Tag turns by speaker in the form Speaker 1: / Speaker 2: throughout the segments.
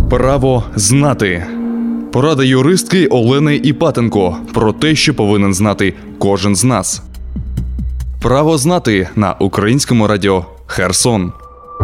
Speaker 1: Право знати. Порада юристки Олени Іпатенко про те, що повинен знати кожен з нас. Право знати на Українському радіо Херсон.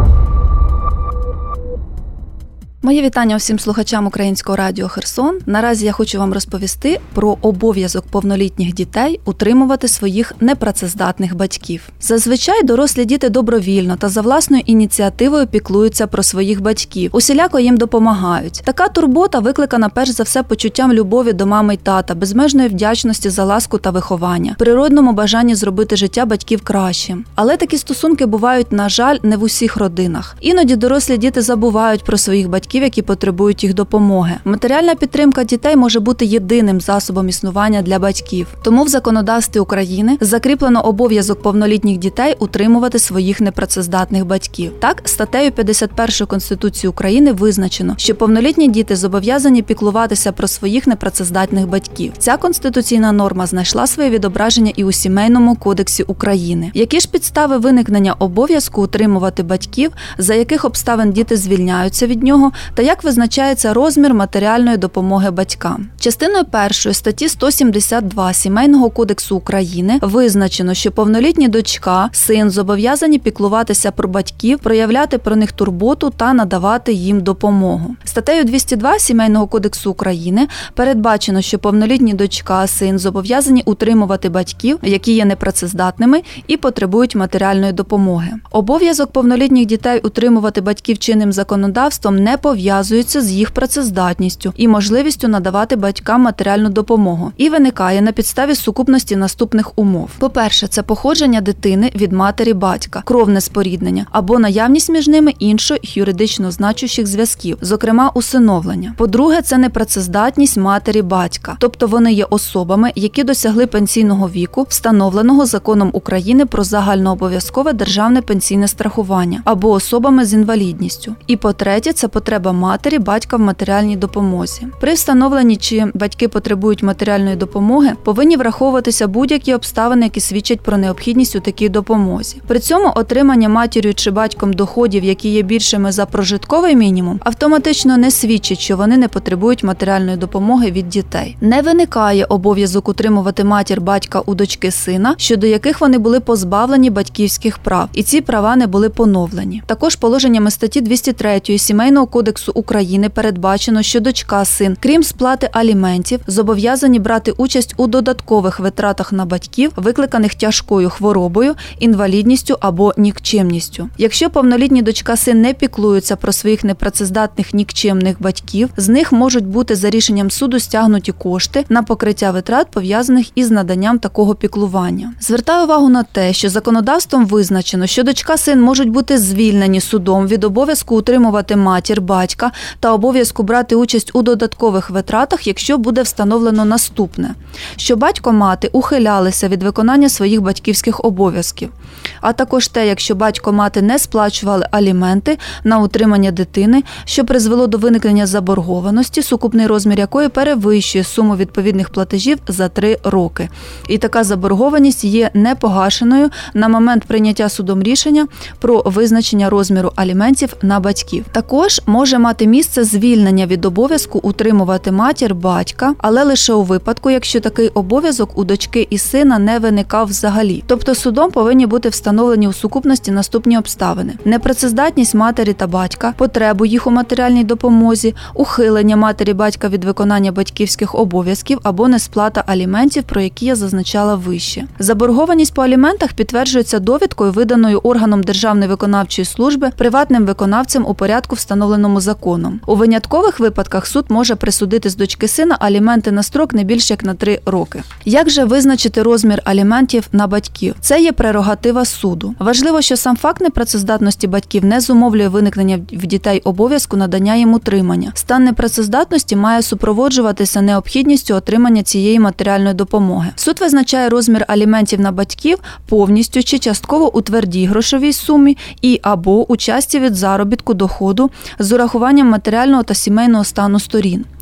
Speaker 2: Моє вітання усім слухачам Українського радіо Херсон. Наразі я хочу вам розповісти про обов'язок повнолітніх дітей утримувати своїх непрацездатних батьків. Зазвичай дорослі діти добровільно та за власною ініціативою піклуються про своїх батьків, усіляко їм допомагають. Така турбота викликана перш за все почуттям любові до мами й тата, безмежної вдячності за ласку та виховання, природному бажанні зробити життя батьків кращим. Але такі стосунки бувають, на жаль, не в усіх родинах. Іноді дорослі діти забувають про своїх батьків, які потребують їх допомоги. Матеріальна підтримка дітей може бути єдиним засобом існування для батьків. Тому в законодавстві України закріплено обов'язок повнолітніх дітей утримувати своїх непрацездатних батьків. Так, статтею 51 Конституції України визначено, що повнолітні діти зобов'язані піклуватися про своїх непрацездатних батьків. Ця конституційна норма знайшла своє відображення і у Сімейному кодексі України. Які ж підстави виникнення обов'язку утримувати батьків, за яких обставин діти звільняються від нього, та як визначається розмір матеріальної допомоги батькам. Частиною 1 статті 172 Сімейного кодексу України визначено, що повнолітні дочка, син зобов'язані піклуватися про батьків, проявляти про них турботу та надавати їм допомогу. Статтею 202 Сімейного кодексу України передбачено, що повнолітні дочка, син зобов'язані утримувати батьків, які є непрацездатними і потребують матеріальної допомоги. Обов'язок повнолітніх дітей утримувати батьків чинним законодавством не пов'язується з їх працездатністю і можливістю надавати батькам матеріальну допомогу і виникає на підставі сукупності наступних умов. По-перше, це походження дитини від матері-батька, кровне споріднення або наявність між ними інших юридично значущих зв'язків, зокрема усиновлення. По-друге, це непрацездатність матері-батька, тобто вони є особами, які досягли пенсійного віку, встановленого Законом України про загальнообов'язкове державне пенсійне страхування, або особами з інвалідністю. І по-третє, це потреба матері, батька в матеріальній допомозі. При встановленні, чи батьки потребують матеріальної допомоги, повинні враховуватися будь-які обставини, які свідчать про необхідність у такій допомозі. При цьому отримання матір'ю чи батьком доходів, які є більшими за прожитковий мінімум, автоматично не свідчить, що вони не потребують матеріальної допомоги від дітей. Не виникає обов'язок утримувати матір батька у дочки сина, щодо яких вони були позбавлені батьківських прав, і ці права не були поновлені. Також положеннями статті 203 Сімейного кодексу України передбачено, що дочка, син, крім сплати аліментів, зобов'язані брати участь у додаткових витратах на батьків, викликаних тяжкою хворобою, інвалідністю або нікчемністю. Якщо повнолітні дочка, син не піклуються про своїх непрацездатних нікчемних батьків, з них можуть бути за рішенням суду стягнуті кошти на покриття витрат, пов'язаних із наданням такого піклування. Звертаю увагу на те, що законодавством визначено, що дочка, син можуть бути звільнені судом від обов'язку утримувати матір, батька та обов'язку брати участь у додаткових витратах, якщо буде встановлено наступне: що батько-мати ухилялися від виконання своїх батьківських обов'язків, а також те, якщо батько-мати не сплачували аліменти на утримання дитини, що призвело до виникнення заборгованості, сукупний розмір якої перевищує суму відповідних платежів за 3 роки. І така заборгованість є непогашеною на момент прийняття судом рішення про визначення розміру аліментів на батьків. Також може мати місце звільнення від обов'язку утримувати матір, батька, але лише у випадку, якщо такий обов'язок у дочки і сина не виникав взагалі. Тобто судом повинні бути встановлені у сукупності наступні обставини: непрацездатність матері та батька, потребу їх у матеріальній допомозі, ухилення матері, батька від виконання батьківських обов'язків або несплата аліментів, про які я зазначала вище. Заборгованість по аліментах підтверджується довідкою, виданою органом Державної виконавчої служби приватним виконавцем у порядку, встановленому законом. У виняткових випадках суд може присудити з дочки сина аліменти на строк не більше як на 3 роки. Як же визначити розмір аліментів на батьків? Це є прерогатива суду. Важливо, що сам факт непрацездатності батьків не зумовлює виникнення в дітей обов'язку надання їм утримання. Стан непрацездатності має супроводжуватися необхідністю отримання цієї матеріальної допомоги. Суд визначає розмір аліментів на батьків повністю чи частково у твердій грошовій сумі і або у часті від заробітку доходу з урахуванням матеріального та сімейного стану сторін.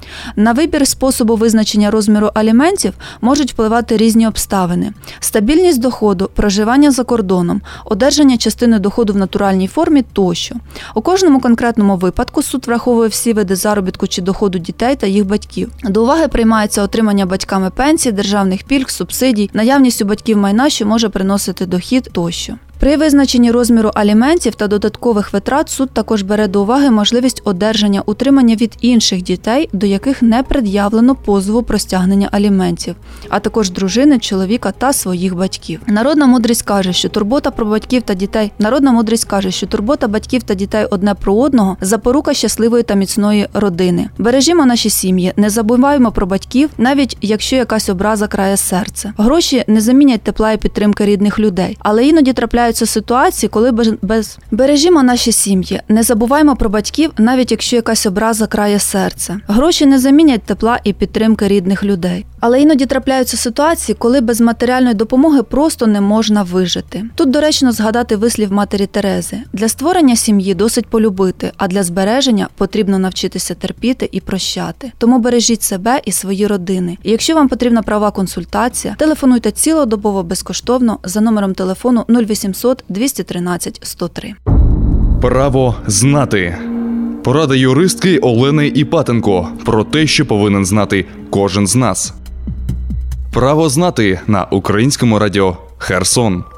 Speaker 2: На вибір способу визначення розміру аліментів можуть впливати різні обставини: стабільність доходу, проживання за кордоном, одержання частини доходу в натуральній формі тощо. У кожному конкретному випадку суд враховує всі види заробітку чи доходу дітей та їх батьків. До уваги приймається отримання батьками пенсій, державних пільг, субсидій, наявність у батьків майна, що може приносити дохід тощо. При визначенні розміру аліментів та додаткових витрат суд також бере до уваги можливість одержання утримання від інших дітей, до яких не пред'явлено позову про стягнення аліментів, а також дружини, чоловіка та своїх батьків. Народна мудрість каже, що турбота батьків та дітей одне про одного – запорука щасливої та міцної родини. Бережімо наші сім'ї, не забуваємо про батьків, навіть якщо якась образа крає серце. Гроші не замінять тепла і підтримки рідних людей, але іноді трапляються ситуації, коли Бережімо наші сім'ї, не забуваємо про батьків, навіть якщо якась образа крає серце. Гроші не замінять тепла і підтримки рідних людей. Але іноді трапляються ситуації, коли без матеріальної допомоги просто не можна вижити. Тут доречно згадати вислів матері Терези: для створення сім'ї досить полюбити, а для збереження потрібно навчитися терпіти і прощати. Тому бережіть себе і свої родини. І якщо вам потрібна правова консультація, телефонуйте цілодобово безкоштовно за номером телефону 0800 213 103.
Speaker 1: Право знати. Порада юристки Олени Іпатенко про те, що повинен знати кожен з нас. Право знати на Українському радіо Херсон.